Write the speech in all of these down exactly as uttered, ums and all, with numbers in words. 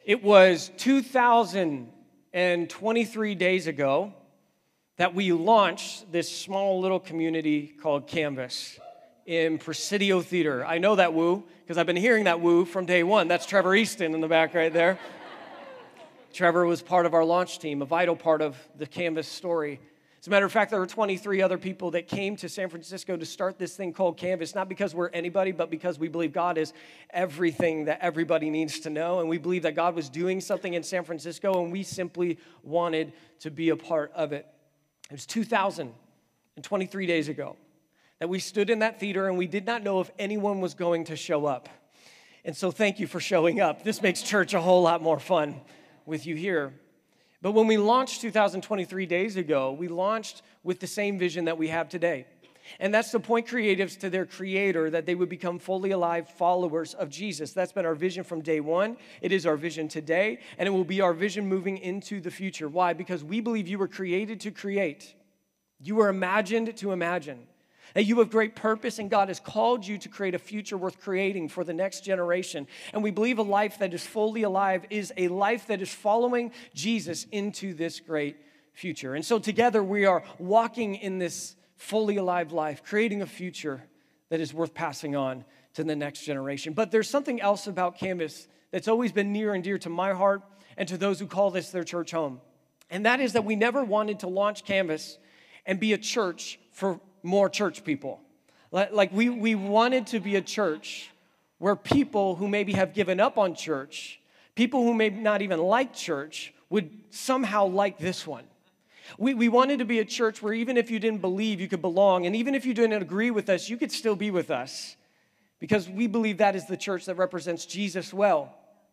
It was two thousand twenty-three days ago that we launched this small little community called Canvas in Presidio Theater. I know that woo, because I've been hearing that woo from day one. That's Trevor Easton in the back right there. Trevor was part of our launch team, a vital part of the Canvas story. As a matter of fact, there were twenty-three other people that came to San Francisco to start this thing called Canvas, not because we're anybody, but because we believe God is everything that everybody needs to know, and we believe that God was doing something in San Francisco, and we simply wanted to be a part of it. It was two thousand twenty-three days ago that we stood in that theater, and we did not know if anyone was going to show up. And so thank you for showing up. This makes church a whole lot more fun with you here. But when we launched two thousand twenty-three days ago, we launched with the same vision that we have today. And that's to point creatives to their creator, that they would become fully alive followers of Jesus. That's been our vision from day one. It is our vision today, and it will be our vision moving into the future. Why? Because we believe you were created to create. You were imagined to imagine. That you have great purpose, and God has called you to create a future worth creating for the next generation. And we believe a life that is fully alive is a life that is following Jesus into this great future. And so together we are walking in this fully alive life, creating a future that is worth passing on to the next generation. But there's something else about Canvas that's always been near and dear to my heart and to those who call this their church home. And that is that we never wanted to launch Canvas and be a church for more church people. Like we, we wanted to be a church where people who maybe have given up on church, people who may not even like church, would somehow like this one. We, we wanted to be a church where even if you didn't believe, you could belong. And even if you didn't agree with us, you could still be with us. Because we believe that is the church that represents Jesus well.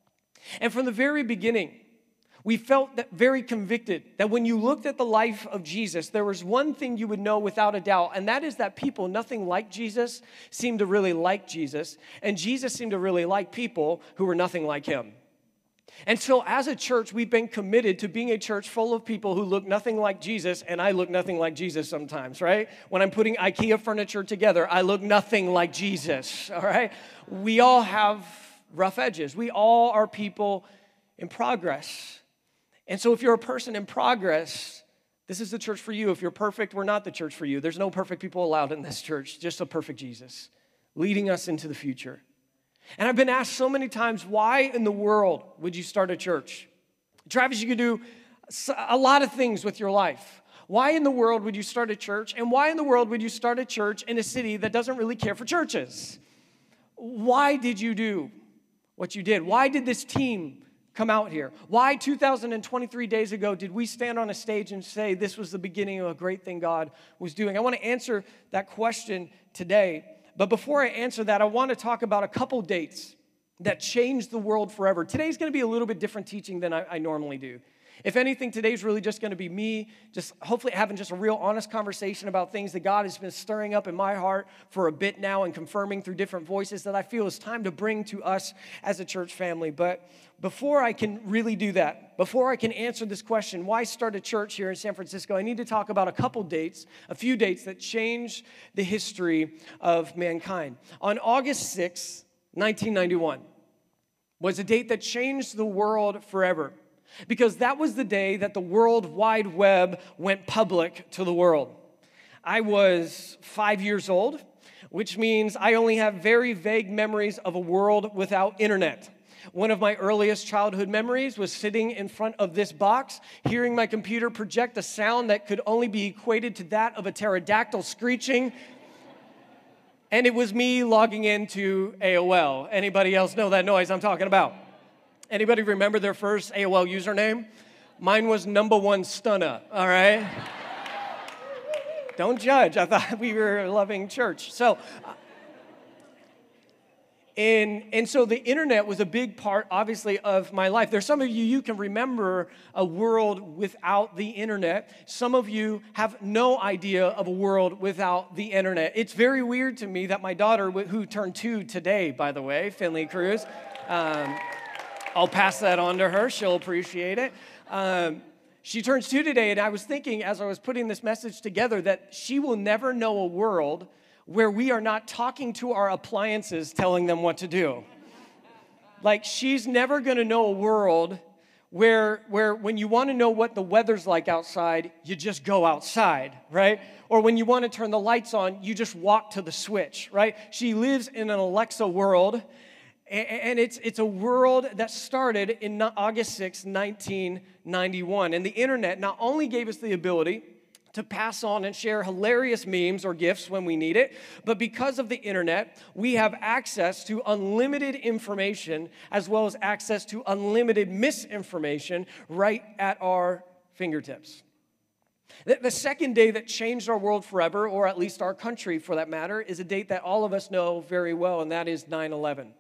And from the very beginning, we felt that very convicted that when you looked at the life of Jesus, there was one thing you would know without a doubt, and that is that people, nothing like Jesus, seemed to really like Jesus, and Jesus seemed to really like people who were nothing like him. And so as a church, we've been committed to being a church full of people who look nothing like Jesus, and I look nothing like Jesus sometimes, right? When I'm putting IKEA furniture together, I look nothing like Jesus, all right? We all have rough edges. We all are people in progress. And so if you're a person in progress, this is the church for you. If you're perfect, we're not the church for you. There's no perfect people allowed in this church, just a perfect Jesus leading us into the future. And I've been asked so many times, why in the world would you start a church? Travis, you could do a lot of things with your life. Why in the world would you start a church? And why in the world would you start a church in a city that doesn't really care for churches? Why did you do what you did? Why did this team come out here? Why two thousand twenty-three days ago did we stand on a stage and say this was the beginning of a great thing God was doing? I want to answer that question today. But before I answer that, I want to talk about a couple dates that changed the world forever. Today's going to be a little bit different teaching than I, I normally do. If anything, today's really just going to be me just hopefully having just a real honest conversation about things that God has been stirring up in my heart for a bit now and confirming through different voices that I feel is time to bring to us as a church family. But before I can really do that, before I can answer this question, why start a church here in San Francisco, I need to talk about a couple dates, a few dates that changed the history of mankind. On August sixth, nineteen ninety-one was a date that changed the world forever. Because that was the day that the World Wide Web went public to the world. I was five years old, which means I only have very vague memories of a world without internet. One of my earliest childhood memories was sitting in front of this box, hearing my computer project a sound that could only be equated to that of a pterodactyl screeching. And it was me logging into A O L. Anybody else know that noise I'm talking about? Anybody remember their first A O L username? Mine was number one stunner, all right? Don't judge. I thought we were a loving church. So, and, and so the internet was a big part, obviously, of my life. There's some of you, you can remember a world without the internet. Some of you have no idea of a world without the internet. It's very weird to me that my daughter, who turned two today, by the way, Finley Cruz, um, I'll pass that on to her. She'll appreciate it. Um, she turns two today, and I was thinking as I was putting this message together that she will never know a world where we are not talking to our appliances, telling them what to do. Like, she's never going to know a world where, where when you want to know what the weather's like outside, you just go outside, right? Or when you want to turn the lights on, you just walk to the switch, right? She lives in an Alexa world, and it's, it's a world that started in August sixth, nineteen ninety-one. And the internet not only gave us the ability to pass on and share hilarious memes or GIFs when we need it, but because of the internet, we have access to unlimited information as well as access to unlimited misinformation right at our fingertips. The, the second day that changed our world forever, or at least our country for that matter, is a date that all of us know very well, and that is nine eleven.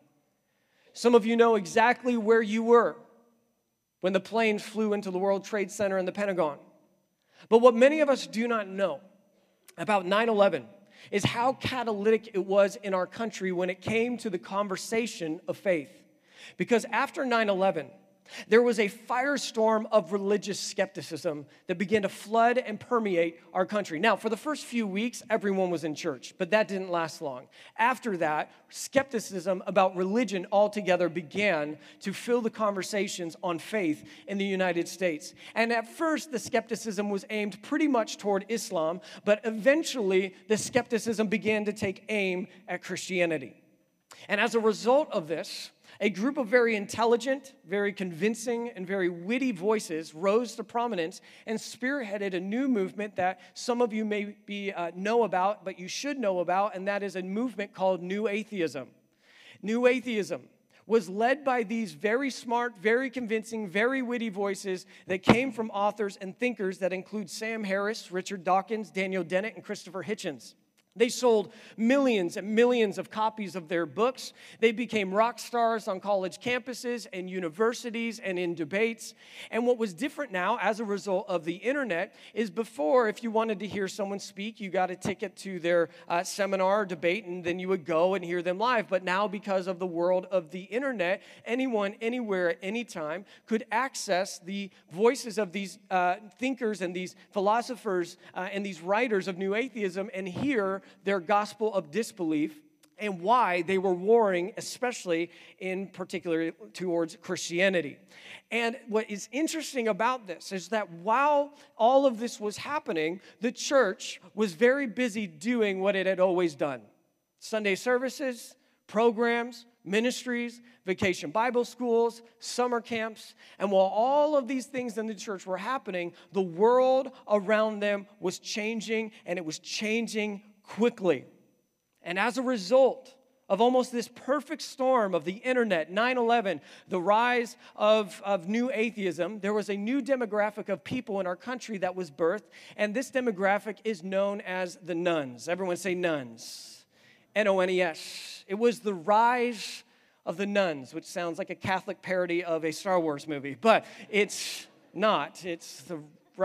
Some of you know exactly where you were when the planes flew into the World Trade Center and the Pentagon. But what many of us do not know about nine eleven is how catalytic it was in our country when it came to the conversation of faith. Because after nine eleven, there was a firestorm of religious skepticism that began to flood and permeate our country. Now, for the first few weeks, everyone was in church, but that didn't last long. After that, skepticism about religion altogether began to fill the conversations on faith in the United States. And at first, the skepticism was aimed pretty much toward Islam, but eventually, the skepticism began to take aim at Christianity. And as a result of this, a group of very intelligent, very convincing, and very witty voices rose to prominence and spearheaded a new movement that some of you may be, uh, know about, but you should know about, and that is a movement called New Atheism. New Atheism was led by these very smart, very convincing, very witty voices that came from authors and thinkers that include Sam Harris, Richard Dawkins, Daniel Dennett, and Christopher Hitchens. They sold millions and millions of copies of their books. They became rock stars on college campuses and universities and in debates. And what was different now as a result of the internet is before, if you wanted to hear someone speak, you got a ticket to their uh, seminar or debate, and then you would go and hear them live. But now, because of the world of the internet, anyone, anywhere, at any time could access the voices of these uh, thinkers and these philosophers uh, and these writers of New Atheism and hear their gospel of disbelief and why they were warring, especially in particular towards Christianity. And what is interesting about this is that while all of this was happening, the church was very busy doing what it had always done. Sunday services, programs, ministries, vacation Bible schools, summer camps. And while all of these things in the church were happening, the world around them was changing, and it was changing quickly. And as a result of almost this perfect storm of the internet, nine eleven, the rise of, of new atheism, there was a new demographic of people in our country that was birthed, and this demographic is known as the nuns. Everyone say nuns. N O N E S. It was the rise of the nuns, which sounds like a Catholic parody of a Star Wars movie, but it's not. It's the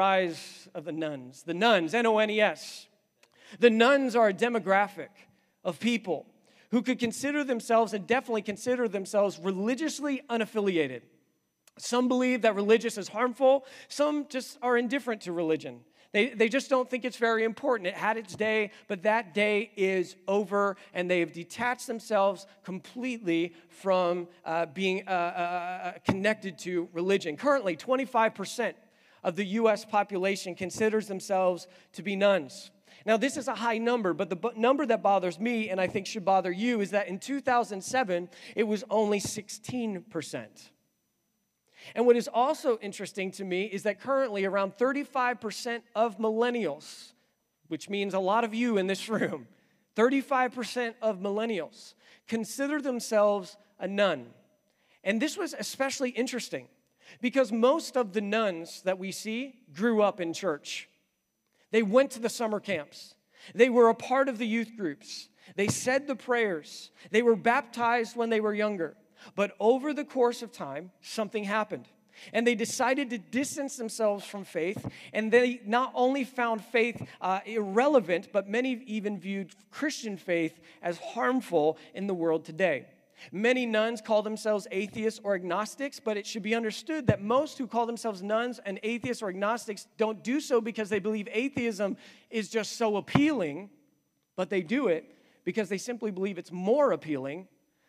rise of the nuns. The nuns, N O N E S. The nuns are a demographic of people who could consider themselves and definitely consider themselves religiously unaffiliated. Some believe that religious is harmful. Some just are indifferent to religion. They, they just don't think it's very important. It had its day, but that day is over, and they have detached themselves completely from uh, being uh, uh, connected to religion. Currently, twenty-five percent of the U S population considers themselves to be nuns. Now, this is a high number, but the b- number that bothers me, and I think should bother you, is that in two thousand seven, it was only sixteen percent. And what is also interesting to me is that currently around thirty-five percent of millennials, which means a lot of you in this room, thirty-five percent of millennials consider themselves a nun. And this was especially interesting because most of the nuns that we see grew up in church. They went to the summer camps. They were a part of the youth groups. They said the prayers. They were baptized when they were younger. But over the course of time, something happened. And they decided to distance themselves from faith. And they not only found faith uh, irrelevant, but many even viewed Christian faith as harmful in the world today. Many nuns call themselves atheists or agnostics, but it should be understood that most who call themselves nuns and atheists or agnostics don't do so because they believe atheism is just so appealing, but they do it because they simply believe it's more appealing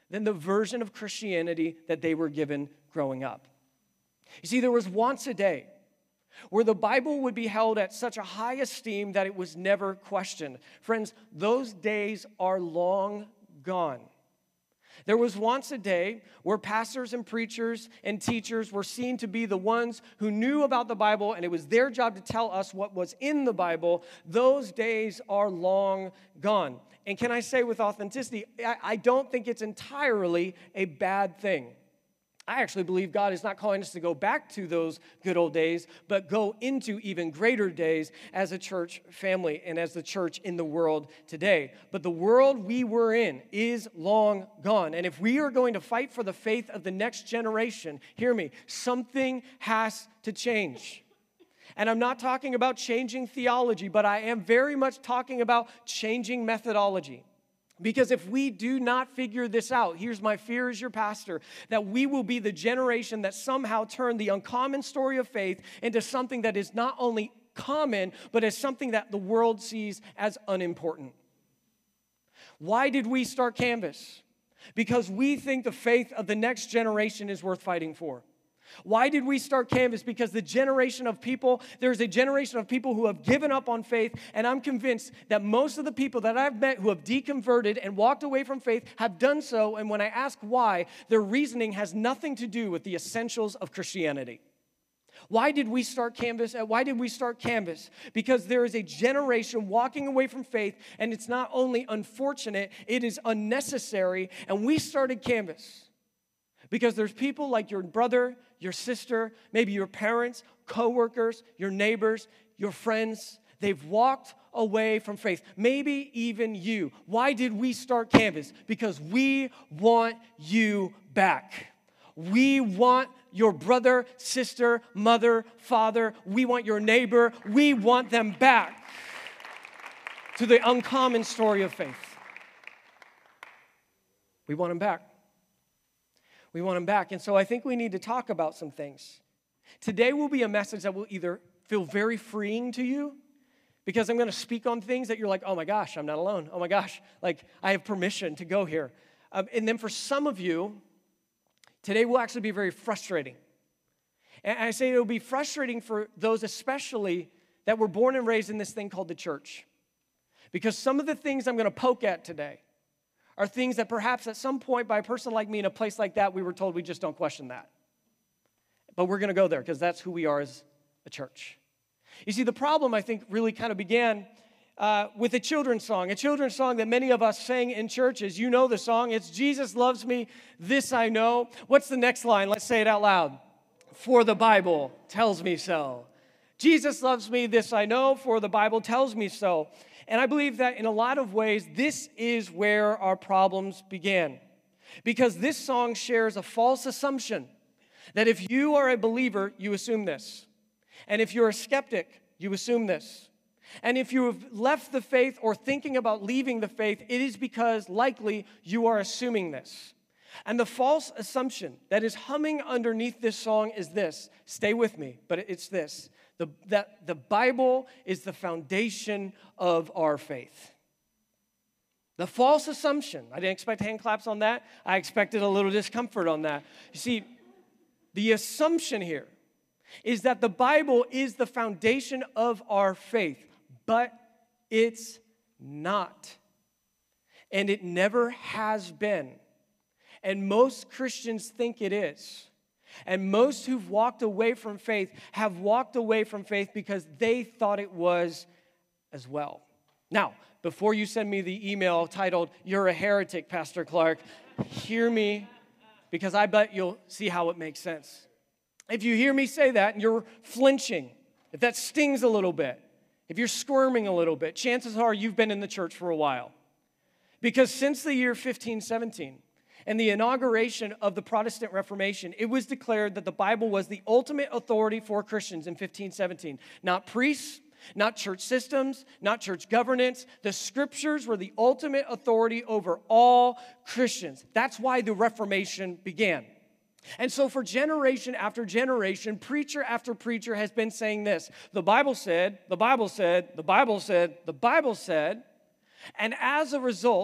than the version of Christianity that they were given growing up. You see, there was once a day where the Bible would be held at such a high esteem that it was never questioned. Friends, those days are long gone. There was once a day where pastors and preachers and teachers were seen to be the ones who knew about the Bible, and it was their job to tell us what was in the Bible. Those days are long gone. And can I say with authenticity, I, I don't think it's entirely a bad thing. I actually believe God is not calling us to go back to those good old days, but go into even greater days as a church family and as the church in the world today. But the world we were in is long gone. And if we are going to fight for the faith of the next generation, hear me, something has to change. And I'm not talking about changing theology, but I am very much talking about changing methodology. Because if we do not figure this out, here's my fear as your pastor, that we will be the generation that somehow turned the uncommon story of faith into something that is not only common, but as something that the world sees as unimportant. Why did we start Canvas? Because we think the faith of the next generation is worth fighting for. Why did we start Canvas? Because the generation of people, there's a generation of people who have given up on faith, and I'm convinced that most of the people that I've met who have deconverted and walked away from faith have done so, and when I ask why, their reasoning has nothing to do with the essentials of Christianity. Why did we start Canvas? Why did we start Canvas? Because there is a generation walking away from faith, and it's not only unfortunate, it is unnecessary, and we started Canvas because there's people like your brother, your sister, maybe your parents, coworkers, your neighbors, your friends. They've walked away from faith. Maybe even you. Why did we start Canvas? Because we want you back. We want your brother, sister, mother, father. We want your neighbor. We want them back to the uncommon story of faith. We want them back. We want them back. And so I think we need to talk about some things. Today will be a message that will either feel very freeing to you, because I'm going to speak on things that you're like, oh my gosh, I'm not alone. Oh my gosh, like I have permission to go here. Um, and then for some of you, today will actually be very frustrating. And I say it will be frustrating for those especially that were born and raised in this thing called the church. Because some of the things I'm going to poke at today are things that perhaps at some point by a person like me in a place like that, we were told we just don't question that. But we're going to go there because that's who we are as a church. You see, the problem, I think, really kind of began uh, with a children's song, a children's song that many of us sang in churches. You know the song. It's Jesus loves me, this I know. What's the next line? Let's say it out loud. For the Bible tells me so. Jesus loves me, this I know, for the Bible tells me so. And I believe that in a lot of ways, this is where our problems began. Because this song shares a false assumption that if you are a believer, you assume this. And if you're a skeptic, you assume this. And if you have left the faith or thinking about leaving the faith, it is because likely you are assuming this. And the false assumption that is humming underneath this song is this. Stay with me, but it's this. The, that the Bible is the foundation of our faith. The false assumption, I didn't expect hand claps on that. I expected a little discomfort on that. You see, the assumption here is that the Bible is the foundation of our faith, but it's not. And it never has been. And most Christians think it is. And most who've walked away from faith have walked away from faith because they thought it was as well. Now, before you send me the email titled, "You're a heretic, Pastor Clark," hear me, because I bet you'll see how it makes sense. If you hear me say that and you're flinching, if that stings a little bit, if you're squirming a little bit, chances are you've been in the church for a while. Because since the year fifteen seventeen, and the inauguration of the Protestant Reformation, it was declared that the Bible was the ultimate authority for Christians in fifteen seventeen. Not priests, not church systems, not church governance. The Scriptures were the ultimate authority over all Christians. That's why the Reformation began. And so for generation after generation, preacher after preacher has been saying this. The Bible said, the Bible said, the Bible said, the Bible said. And as a result,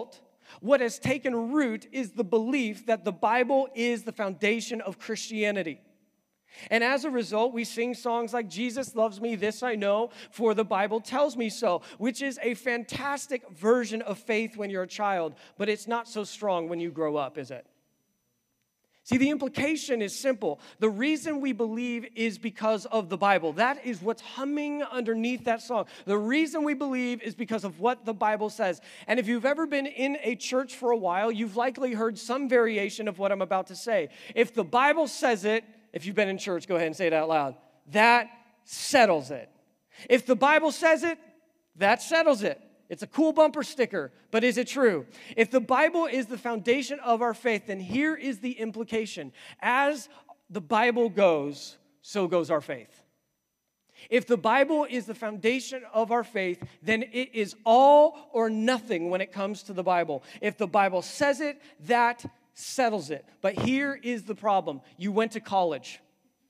What has taken root is the belief that the Bible is the foundation of Christianity. And as a result, we sing songs like Jesus loves me, this I know, for the Bible tells me so, which is a fantastic version of faith when you're a child, but it's not so strong when you grow up, is it? See, the implication is simple. The reason we believe is because of the Bible. That is what's humming underneath that song. The reason we believe is because of what the Bible says. And if you've ever been in a church for a while, you've likely heard some variation of what I'm about to say. If the Bible says it, if you've been in church, go ahead and say it out loud. That settles it. If the Bible says it, that settles it. It's a cool bumper sticker, but is it true? If the Bible is the foundation of our faith, then here is the implication. As the Bible goes, so goes our faith. If the Bible is the foundation of our faith, then it is all or nothing when it comes to the Bible. If the Bible says it, that settles it. But here is the problem. You went to college.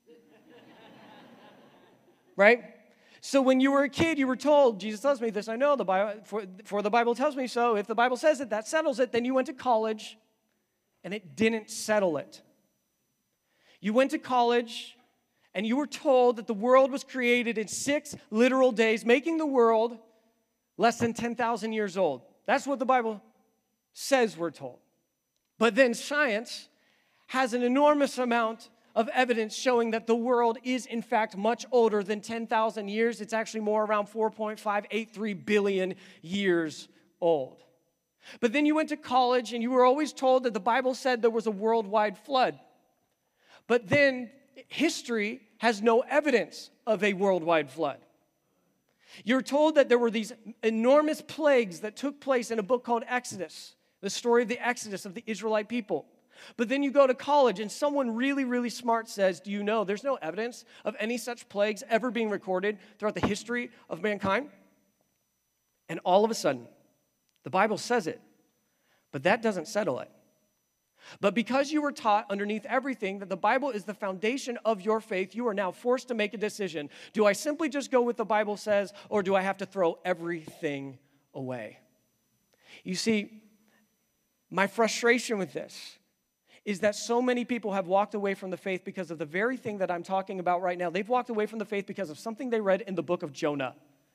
Right? So when you were a kid, you were told, Jesus loves me, this I know, the Bible, for, for the Bible tells me so. If the Bible says it, that settles it. Then you went to college, and it didn't settle it. You went to college, and you were told that the world was created in six literal days, making the world less than ten thousand years old. That's what the Bible says we're told. But then science has an enormous amount of evidence showing that the world is, in fact, much older than ten thousand years. It's actually more around four point five eight three billion years old. But then you went to college, and you were always told that the Bible said there was a worldwide flood. But then history has no evidence of a worldwide flood. You're told that there were these enormous plagues that took place in a book called Exodus, the story of the Exodus of the Israelite people. But then you go to college and someone really, really smart says, do you know there's no evidence of any such plagues ever being recorded throughout the history of mankind? And all of a sudden, the Bible says it, but that doesn't settle it. But because you were taught underneath everything that the Bible is the foundation of your faith, you are now forced to make a decision. Do I simply just go with the Bible says, or do I have to throw everything away? You see, my frustration with this is that so many people have walked away from the faith because of the very thing that I'm talking about right now. They've walked away from the faith because of something they read in the book of Jonah.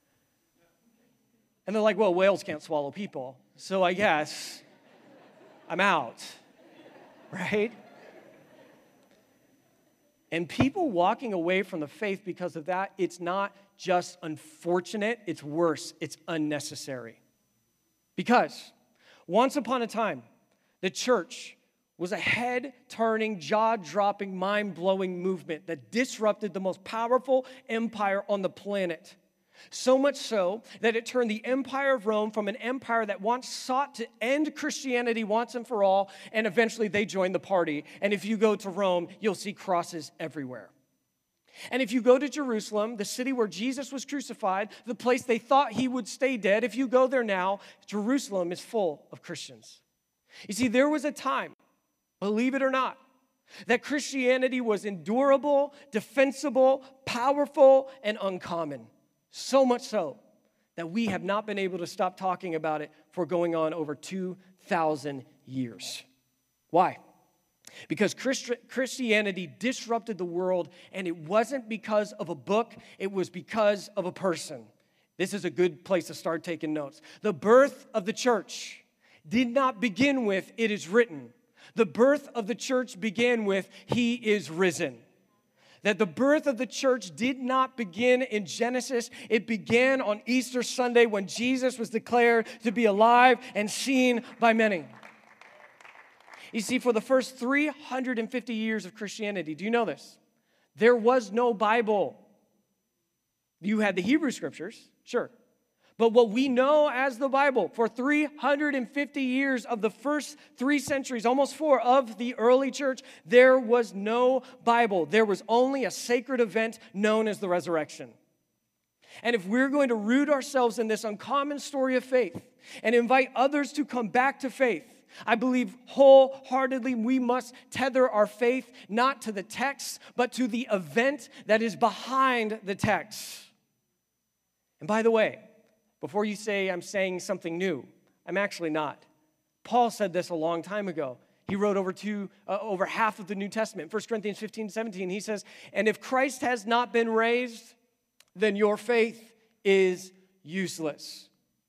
And they're like, well, whales can't swallow people, so I guess I'm out, right? And people walking away from the faith because of that, it's not just unfortunate, it's worse, it's unnecessary. Because once upon a time, the church was a head-turning, jaw-dropping, mind-blowing movement that disrupted the most powerful empire on the planet. So much so that it turned the empire of Rome from an empire that once sought to end Christianity once and for all, and eventually they joined the party. And if you go to Rome, you'll see crosses everywhere. And if you go to Jerusalem, the city where Jesus was crucified, the place they thought he would stay dead, if you go there now, Jerusalem is full of Christians. You see, there was a time, believe it or not, that Christianity was endurable, defensible, powerful, and uncommon. So much so that we have not been able to stop talking about it for going on over two thousand years. Why? Because Christ- Christianity disrupted the world, and it wasn't because of a book, it was because of a person. This is a good place to start taking notes. The birth of the church did not begin with, it is written. The birth of the church began with, he is risen. That the birth of the church did not begin in Genesis. It began on Easter Sunday when Jesus was declared to be alive and seen by many. You see, for the first three hundred fifty years of Christianity, do you know this? There was no Bible. You had the Hebrew Scriptures, sure. But what we know as the Bible, for three hundred fifty years of the first three centuries, almost four, of the early church, there was no Bible. There was only a sacred event known as the resurrection. And if we're going to root ourselves in this uncommon story of faith and invite others to come back to faith, I believe wholeheartedly we must tether our faith not to the text, but to the event that is behind the text. And by the way, before you say I'm saying something new, I'm actually not. Paul said this a long time ago. He wrote over two, uh, over half of the New Testament. First Corinthians fifteen, seventeen, he says, and if Christ has not been raised, then your faith is useless.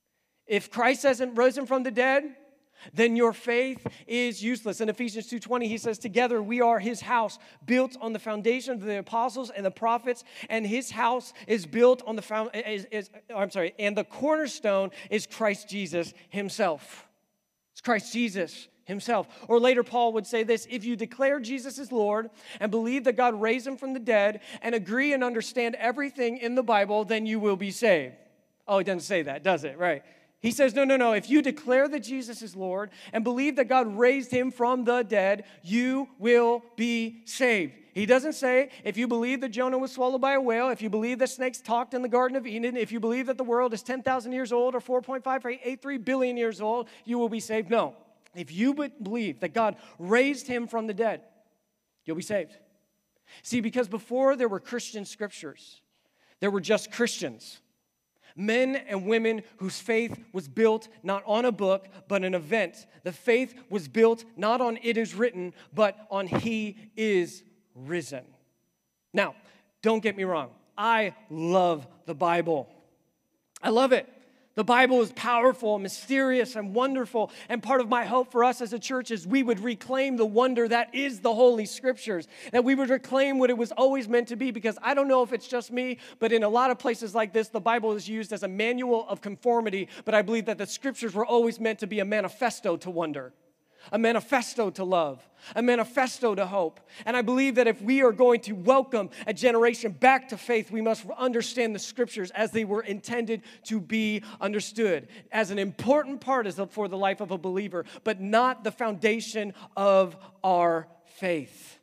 If Christ hasn't risen from the dead, then your faith is useless. In Ephesians two twenty, he says, together we are his house, built on the foundation of the apostles and the prophets, and his house is built on the found, is, is, I'm sorry, and the cornerstone is Christ Jesus himself. It's Christ Jesus himself. Or later, Paul would say this, if you declare Jesus is Lord and believe that God raised him from the dead and agree and understand everything in the Bible, then you will be saved. Oh, it doesn't say that, does it? Right. He says, no, no, no. If you declare that Jesus is Lord and believe that God raised him from the dead, you will be saved. He doesn't say, if you believe that Jonah was swallowed by a whale, if you believe that snakes talked in the Garden of Eden, if you believe that the world is ten thousand years old or four point five eight three billion years old, you will be saved. No. If you believe that God raised him from the dead, you'll be saved. See, because before there were Christian scriptures, there were just Christians. Men and women whose faith was built not on a book, but an event. The faith was built not on it is written, but on he is risen. Now, don't get me wrong. I love the Bible. I love it. The Bible is powerful, mysterious, and wonderful. And part of my hope for us as a church is we would reclaim the wonder that is the Holy Scriptures, that we would reclaim what it was always meant to be, because I don't know if it's just me, but in a lot of places like this, the Bible is used as a manual of conformity, but I believe that the Scriptures were always meant to be a manifesto to wonder. A manifesto to love, a manifesto to hope. And I believe that if we are going to welcome a generation back to faith, we must understand the Scriptures as they were intended to be understood, as an important part for the life of a believer, but not the foundation of our faith.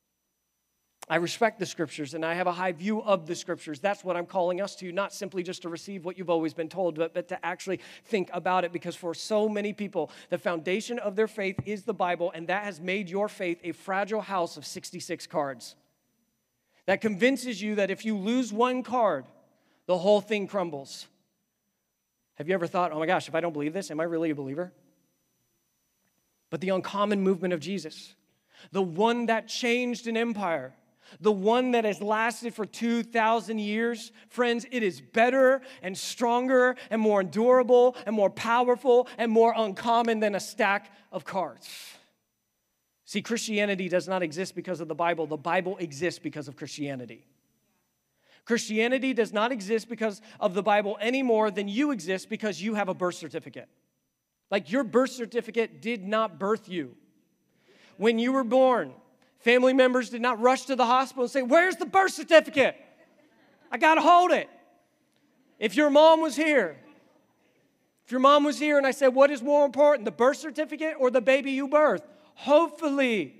I respect the Scriptures, and I have a high view of the Scriptures. That's what I'm calling us to, not simply just to receive what you've always been told, but, but to actually think about it, because for so many people, the foundation of their faith is the Bible, and that has made your faith a fragile house of sixty-six cards. That convinces you that if you lose one card, the whole thing crumbles. Have you ever thought, oh my gosh, if I don't believe this, am I really a believer? But the uncommon movement of Jesus, the one that changed an empire, the one that has lasted for two thousand years, friends, it is better and stronger and more endurable and more powerful and more uncommon than a stack of cards. See, Christianity does not exist because of the Bible. The Bible exists because of Christianity. Christianity does not exist because of the Bible any more than you exist because you have a birth certificate. Like, your birth certificate did not birth you. When you were born, family members did not rush to the hospital and say, where's the birth certificate? I got to hold it. If your mom was here, if your mom was here and I said, what is more important, the birth certificate or the baby you birthed? Hopefully,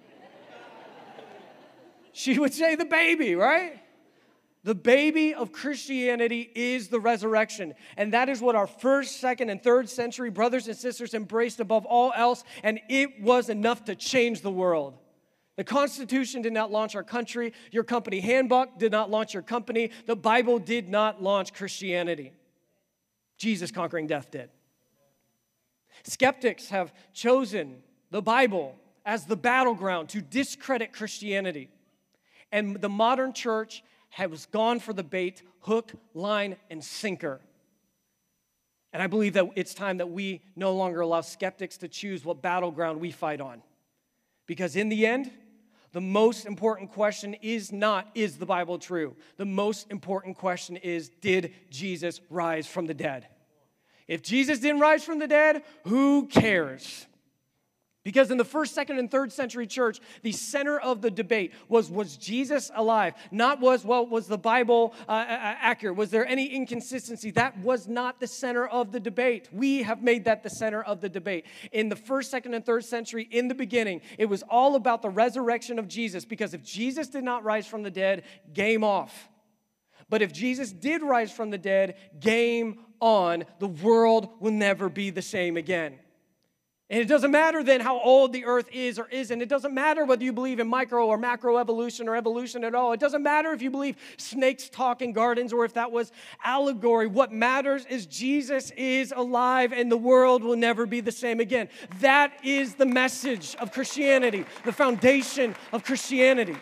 she would say the baby, right? The baby of Christianity is the resurrection. And that is what our first, second, and third century brothers and sisters embraced above all else. And it was enough to change the world. The Constitution did not launch our country. Your company handbook did not launch your company. The Bible did not launch Christianity. Jesus conquering death did. Skeptics have chosen the Bible as the battleground to discredit Christianity. And the modern church has gone for the bait, hook, line, and sinker. And I believe that it's time that we no longer allow skeptics to choose what battleground we fight on. Because in the end, the most important question is not, is the Bible true? The most important question is, did Jesus rise from the dead? If Jesus didn't rise from the dead, who cares? Because in the first, second, and third century church, the center of the debate was, was Jesus alive? Not was, well, was the Bible uh, accurate? Was there any inconsistency? That was not the center of the debate. We have made that the center of the debate. In the first, second, and third century, in the beginning, it was all about the resurrection of Jesus. Because if Jesus did not rise from the dead, game off. But if Jesus did rise from the dead, game on. The world will never be the same again. And it doesn't matter then how old the earth is or isn't. It doesn't matter whether you believe in micro or macro evolution or evolution at all. It doesn't matter if you believe snakes talk in gardens or if that was allegory. What matters is Jesus is alive and the world will never be the same again. That is the message of Christianity, the foundation of Christianity.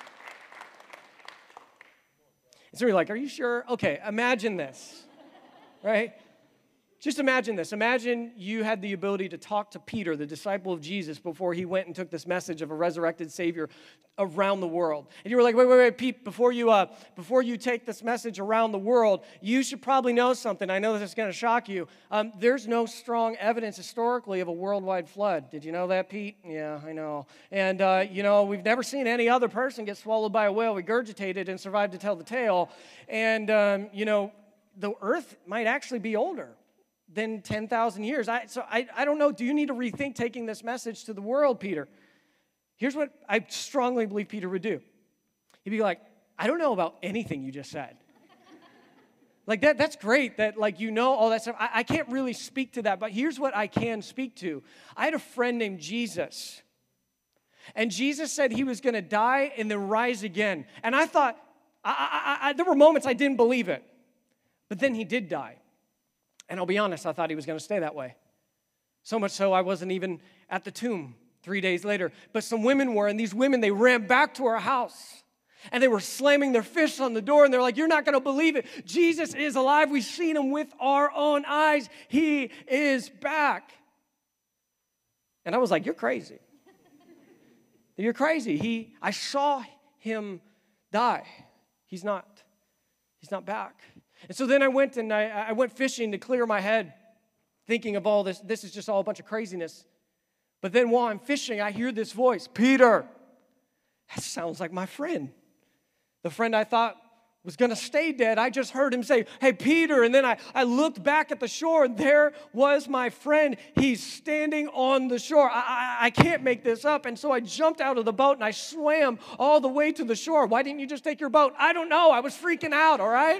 And so you're like, are you sure? Okay, imagine this, right? Just imagine this. Imagine you had the ability to talk to Peter, the disciple of Jesus, before he went and took this message of a resurrected Savior around the world. And you were like, wait, wait, wait, Pete, before you, uh, before you take this message around the world, you should probably know something. I know this is going to shock you. Um, there's no strong evidence historically of a worldwide flood. Did you know that, Pete? Yeah, I know. And, uh, you know, we've never seen any other person get swallowed by a whale, regurgitated, and survive to tell the tale. And, um, you know, the earth might actually be older than ten thousand years. I, so I, I don't know, do you need to rethink taking this message to the world, Peter? Here's what I strongly believe Peter would do. He'd be like, I don't know about anything you just said. Like, that, that's great that, like, you know all that stuff. I, I can't really speak to that, but here's what I can speak to. I had a friend named Jesus, and Jesus said he was going to die and then rise again. And I thought, I, I, I, there were moments I didn't believe it, but then he did die. And I'll be honest, I thought he was going to stay that way. So much so I wasn't even at the tomb three days later. But some women were, and these women, they ran back to our house. And they were slamming their fists on the door, and they're like, you're not going to believe it. Jesus is alive. We've seen him with our own eyes. He is back. And I was like, you're crazy. You're crazy. He, I saw him die. He's not, he's not back. And so then I went and I, I went fishing to clear my head, thinking of all this. This is just all a bunch of craziness. But then while I'm fishing, I hear this voice, Peter. That sounds like my friend. The friend I thought was going to stay dead. I just heard him say, hey, Peter. And then I, I looked back at the shore, and there was my friend. He's standing on the shore. I, I, I can't make this up. And so I jumped out of the boat, and I swam all the way to the shore. Why didn't you just take your boat? I don't know. I was freaking out, all right?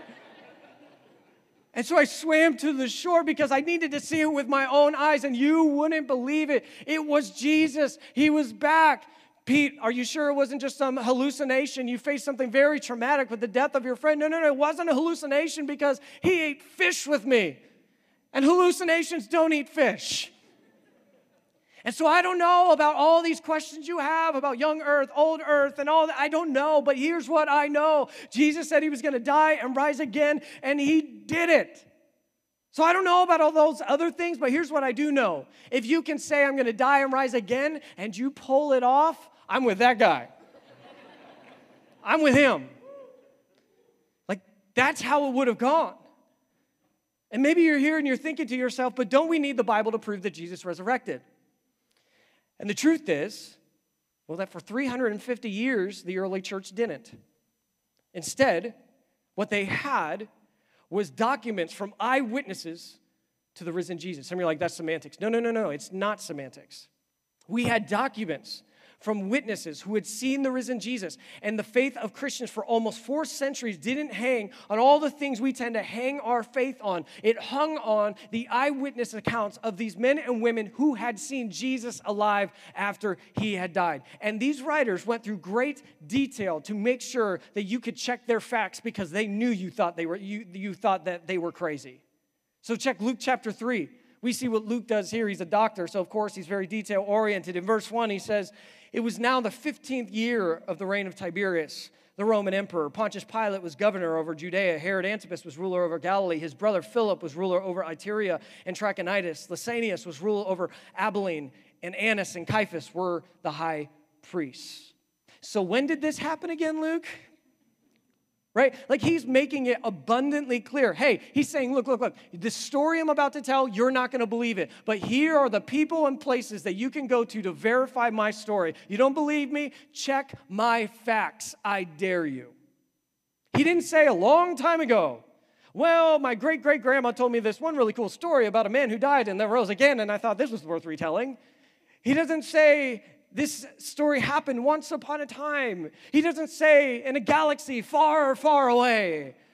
And so I swam to the shore because I needed to see it with my own eyes, and you wouldn't believe it. It was Jesus. He was back. Pete, are you sure it wasn't just some hallucination? You faced something very traumatic with the death of your friend. No, no, no, it wasn't a hallucination because he ate fish with me. And hallucinations don't eat fish. And so I don't know about all these questions you have about young earth, old earth, and all that. I don't know, but here's what I know. Jesus said he was going to die and rise again, and he did it. So I don't know about all those other things, but here's what I do know. If you can say I'm going to die and rise again, and you pull it off, I'm with that guy. I'm with him. Like, that's how it would have gone. And maybe you're here and you're thinking to yourself, but don't we need the Bible to prove that Jesus resurrected? And the truth is, well, that for three hundred fifty years, the early church didn't. Instead, what they had was documents from eyewitnesses to the risen Jesus. Some of you are like, that's semantics. No, no, no, no, it's not semantics. We had documents from witnesses who had seen the risen Jesus. And the faith of Christians for almost four centuries didn't hang on all the things we tend to hang our faith on. It hung on the eyewitness accounts of these men and women who had seen Jesus alive after he had died. And these writers went through great detail to make sure that you could check their facts because they knew you thought they were you, you thought that they were crazy. So check Luke chapter three. We see what Luke does here. He's a doctor, so of course he's very detail-oriented. In verse one, he says, it was now the fifteenth year of the reign of Tiberius, the Roman emperor. Pontius Pilate was governor over Judea. Herod Antipas was ruler over Galilee. His brother Philip was ruler over Iturea and Trachonitis. Lysanias was ruler over Abilene. And Annas and Caiaphas were the high priests. So when did this happen again, Luke? Right? Like he's making it abundantly clear. Hey, he's saying, look, look, look, the story I'm about to tell, you're not going to believe it. But here are the people and places that you can go to to verify my story. You don't believe me? Check my facts. I dare you. He didn't say a long time ago, well, my great-great-grandma told me this one really cool story about a man who died and then rose again, and I thought this was worth retelling. He doesn't say, this story happened once upon a time. He doesn't say in a galaxy far, far away.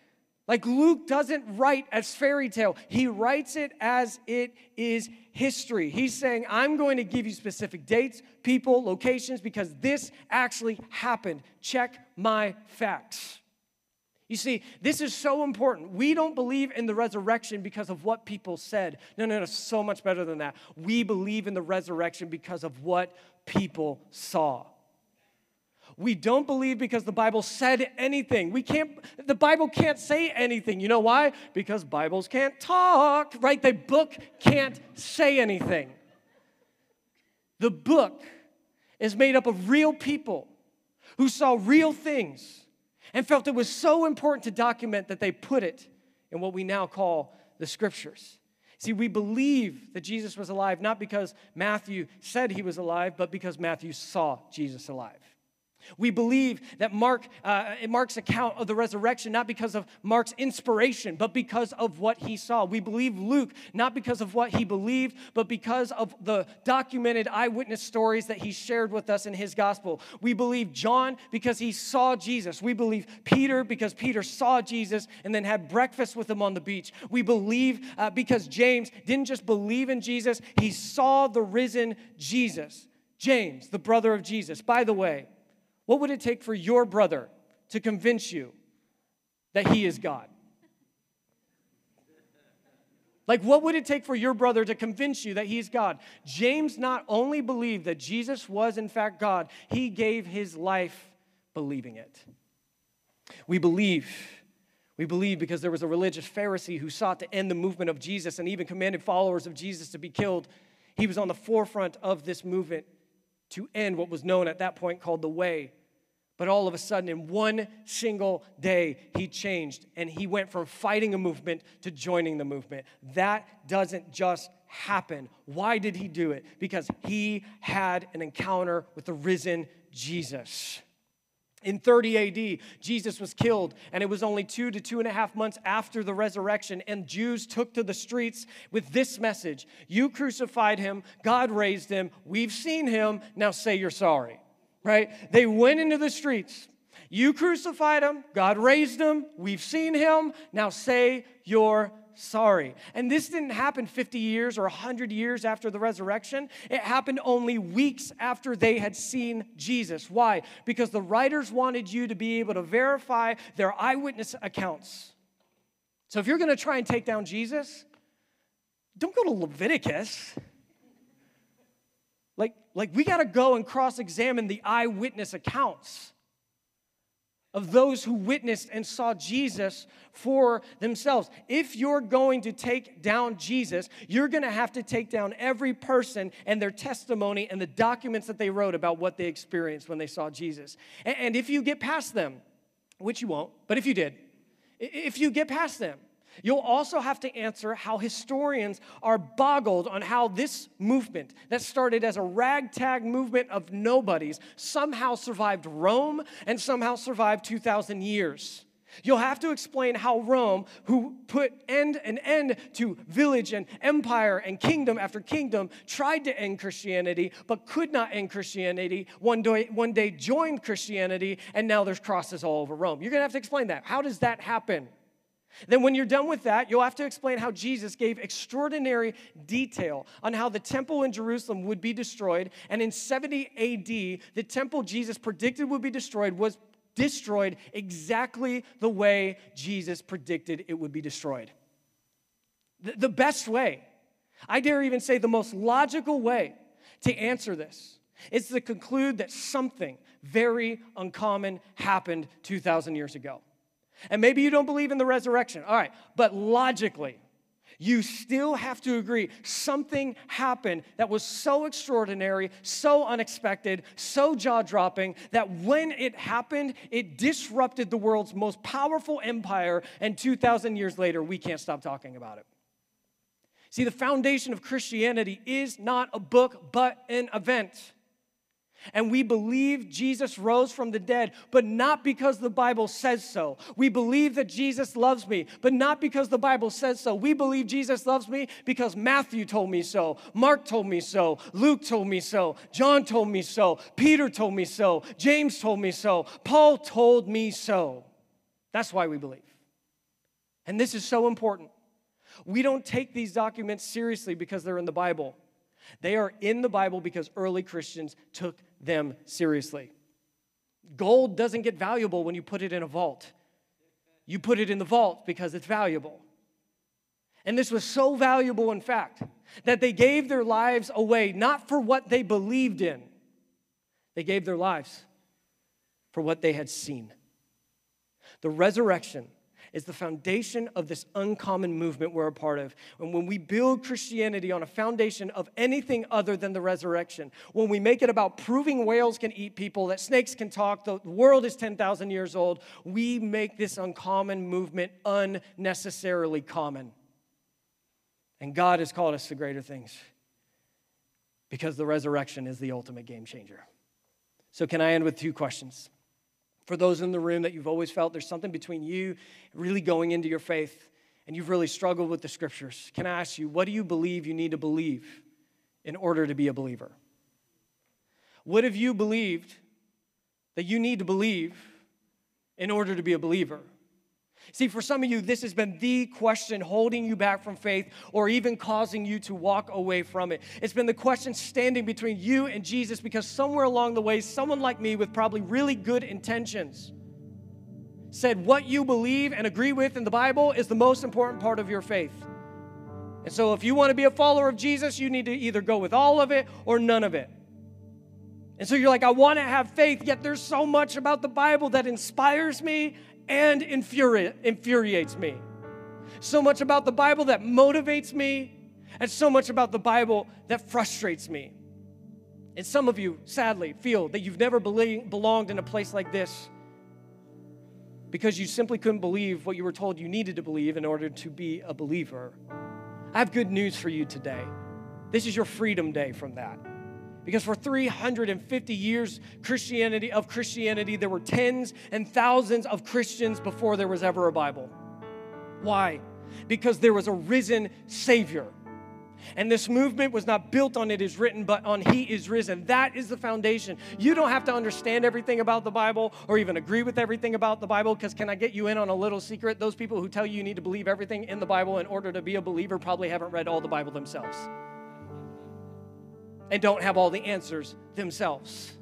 Like Luke doesn't write as fairy tale. He writes it as it is history. He's saying, I'm going to give you specific dates, people, locations, because this actually happened. Check my facts. You see, this is so important. We don't believe in the resurrection because of what people said. No, no, no, so much better than that. We believe in the resurrection because of what people saw. We don't believe because the Bible said anything. We can't, the Bible can't say anything. You know why? Because Bibles can't talk, right? The book can't say anything. The book is made up of real people who saw real things and felt it was so important to document that they put it in what we now call the Scriptures. See, we believe that Jesus was alive not because Matthew said he was alive, but because Matthew saw Jesus alive. We believe that Mark, uh, Mark's account of the resurrection, not because of Mark's inspiration, but because of what he saw. We believe Luke, not because of what he believed, but because of the documented eyewitness stories that he shared with us in his gospel. We believe John because he saw Jesus. We believe Peter because Peter saw Jesus and then had breakfast with him on the beach. We believe uh, because James didn't just believe in Jesus, he saw the risen Jesus. James, the brother of Jesus. By the way, what would it take for your brother to convince you that he is God? Like, what would it take for your brother to convince you that he's God? James not only believed that Jesus was, in fact, God, he gave his life believing it. We believe, we believe because there was a religious Pharisee who sought to end the movement of Jesus and even commanded followers of Jesus to be killed. He was on the forefront of this movement to end what was known at that point called the Way. But all of a sudden, in one single day, he changed, and he went from fighting a movement to joining the movement. That doesn't just happen. Why did he do it? Because he had an encounter with the risen Jesus. In thirty A D, Jesus was killed, and it was only two to two and a half months after the resurrection, and Jews took to the streets with this message: you crucified him, God raised him, we've seen him, now say you're sorry, right? They went into the streets. You crucified him, God raised him, we've seen him, now say you're sorry. And this didn't happen fifty years or one hundred years after the resurrection. It happened only weeks after they had seen Jesus. Why? Because the writers wanted you to be able to verify their eyewitness accounts. So if you're going to try and take down Jesus, don't go to Leviticus. Like, like we got to go and cross-examine the eyewitness accounts of those who witnessed and saw Jesus for themselves. If you're going to take down Jesus, you're going to have to take down every person and their testimony and the documents that they wrote about what they experienced when they saw Jesus. And if you get past them, which you won't, but if you did, if you get past them, you'll also have to answer how historians are boggled on how this movement that started as a ragtag movement of nobodies somehow survived Rome and somehow survived two thousand years. You'll have to explain how Rome, who put end an end to village and empire and kingdom after kingdom, tried to end Christianity, but could not end Christianity, one day, one day joined Christianity, and now there's crosses all over Rome. You're going to have to explain that. How does that happen? Then when you're done with that, you'll have to explain how Jesus gave extraordinary detail on how the temple in Jerusalem would be destroyed. And in seventy A D, the temple Jesus predicted would be destroyed was destroyed exactly the way Jesus predicted it would be destroyed. The, the best way, I dare even say the most logical way to answer this is to conclude that something very uncommon happened two thousand years ago. And maybe you don't believe in the resurrection. All right, but logically, you still have to agree something happened that was so extraordinary, so unexpected, so jaw-dropping, that when it happened, it disrupted the world's most powerful empire, and two thousand years later, we can't stop talking about it. See, the foundation of Christianity is not a book, but an event. And we believe Jesus rose from the dead, but not because the Bible says so. We believe that Jesus loves me, but not because the Bible says so. We believe Jesus loves me because Matthew told me so, Mark told me so, Luke told me so, John told me so, Peter told me so, James told me so, Paul told me so. That's why we believe. And this is so important. We don't take these documents seriously because they're in the Bible. They are in the Bible because early Christians took them seriously. Gold doesn't get valuable when you put it in a vault. You put it in the vault because it's valuable. And this was so valuable, in fact, that they gave their lives away, not for what they believed in. They gave their lives for what they had seen. The resurrection is the foundation of this uncommon movement we're a part of. And when we build Christianity on a foundation of anything other than the resurrection, when we make it about proving whales can eat people, that snakes can talk, the world is ten thousand years old, we make this uncommon movement unnecessarily common. And God has called us to greater things because the resurrection is the ultimate game changer. So can I end with two questions? For those in the room that you've always felt there's something between you really going into your faith and you've really struggled with the scriptures, can I ask you, what do you believe you need to believe in order to be a believer? What have you believed that you need to believe in order to be a believer? See, for some of you, this has been the question holding you back from faith or even causing you to walk away from it. It's been the question standing between you and Jesus because somewhere along the way, someone like me with probably really good intentions said what you believe and agree with in the Bible is the most important part of your faith. And so if you want to be a follower of Jesus, you need to either go with all of it or none of it. And so you're like, I want to have faith, yet there's so much about the Bible that inspires me and infuri- infuriates me. So much about the Bible that motivates me, and so much about the Bible that frustrates me. And some of you, sadly, feel that you've never belie- belonged in a place like this because you simply couldn't believe what you were told you needed to believe in order to be a believer. I have good news for you today. This is your freedom day from that. Because for three hundred fifty years Christianity of Christianity, there were tens and thousands of Christians before there was ever a Bible. Why? Because there was a risen Savior. And this movement was not built on it is written, but on He is risen. That is the foundation. You don't have to understand everything about the Bible or even agree with everything about the Bible, because can I get you in on a little secret? Those people who tell you you need to believe everything in the Bible in order to be a believer probably haven't read all the Bible themselves and don't have all the answers themselves.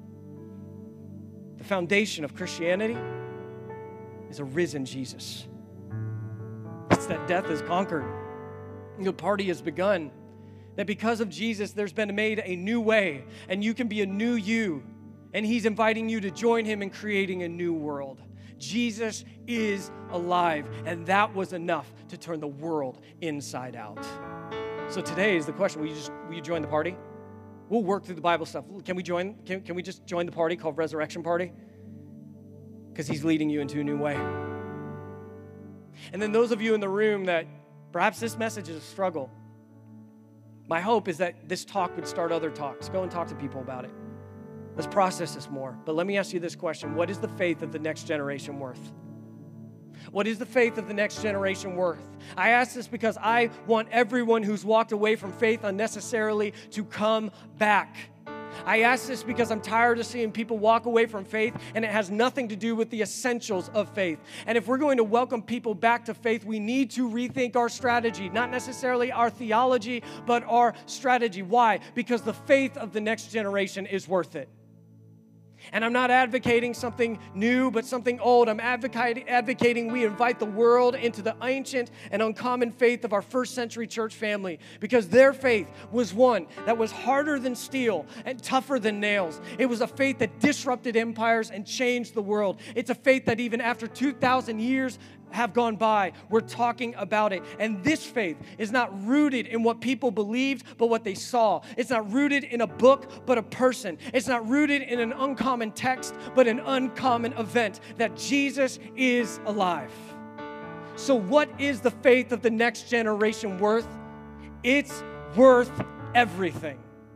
The foundation of Christianity is a risen Jesus. It's that death is conquered. The party has begun. That because of Jesus, there's been made a new way, and you can be a new you. And He's inviting you to join Him in creating a new world. Jesus is alive, and that was enough to turn the world inside out. So today is the question, will you just will you join the party? We'll work through the Bible stuff. Can we join? Can, can we just join the party called Resurrection Party? Because He's leading you into a new way. And then those of you in the room that perhaps this message is a struggle, my hope is that this talk would start other talks. Go and talk to people about it. Let's process this more. But let me ask you this question. What is the faith of the next generation worth? What is the faith of the next generation worth? I ask this because I want everyone who's walked away from faith unnecessarily to come back. I ask this because I'm tired of seeing people walk away from faith, and it has nothing to do with the essentials of faith. And if we're going to welcome people back to faith, we need to rethink our strategy, not necessarily our theology, but our strategy. Why? Because the faith of the next generation is worth it. And I'm not advocating something new, but something old. I'm advocating, advocating we invite the world into the ancient and uncommon faith of our first century church family, because their faith was one that was harder than steel and tougher than nails. It was a faith that disrupted empires and changed the world. It's a faith that even after two thousand years have gone by, we're talking about it. And this faith is not rooted in what people believed, but what they saw. It's not rooted in a book, but a person. It's not rooted in an uncommon text, but an uncommon event, that Jesus is alive. So what is the faith of the next generation worth? It's worth everything.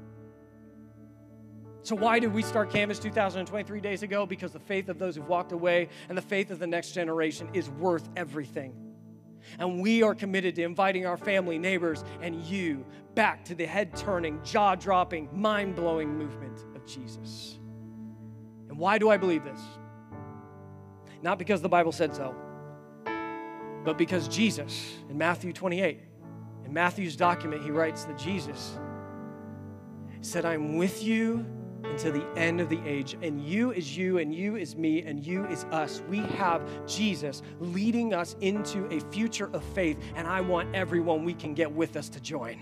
So why did we start Canvas two thousand twenty-three days ago? Because the faith of those who've walked away and the faith of the next generation is worth everything. And we are committed to inviting our family, neighbors, and you back to the head-turning, jaw-dropping, mind-blowing movement of Jesus. And why do I believe this? Not because the Bible said so, but because Jesus, in Matthew twenty-eight, in Matthew's document, he writes that Jesus said, I'm with you until the end of the age. And you is you, and you is me, and you is us. We have Jesus leading us into a future of faith, and I want everyone we can get with us to join.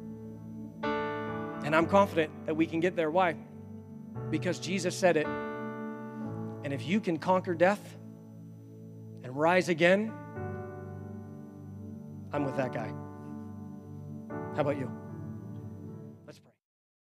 And I'm confident that we can get there. Why? Because Jesus said it. And if you can conquer death and rise again, I'm with that guy. How about you?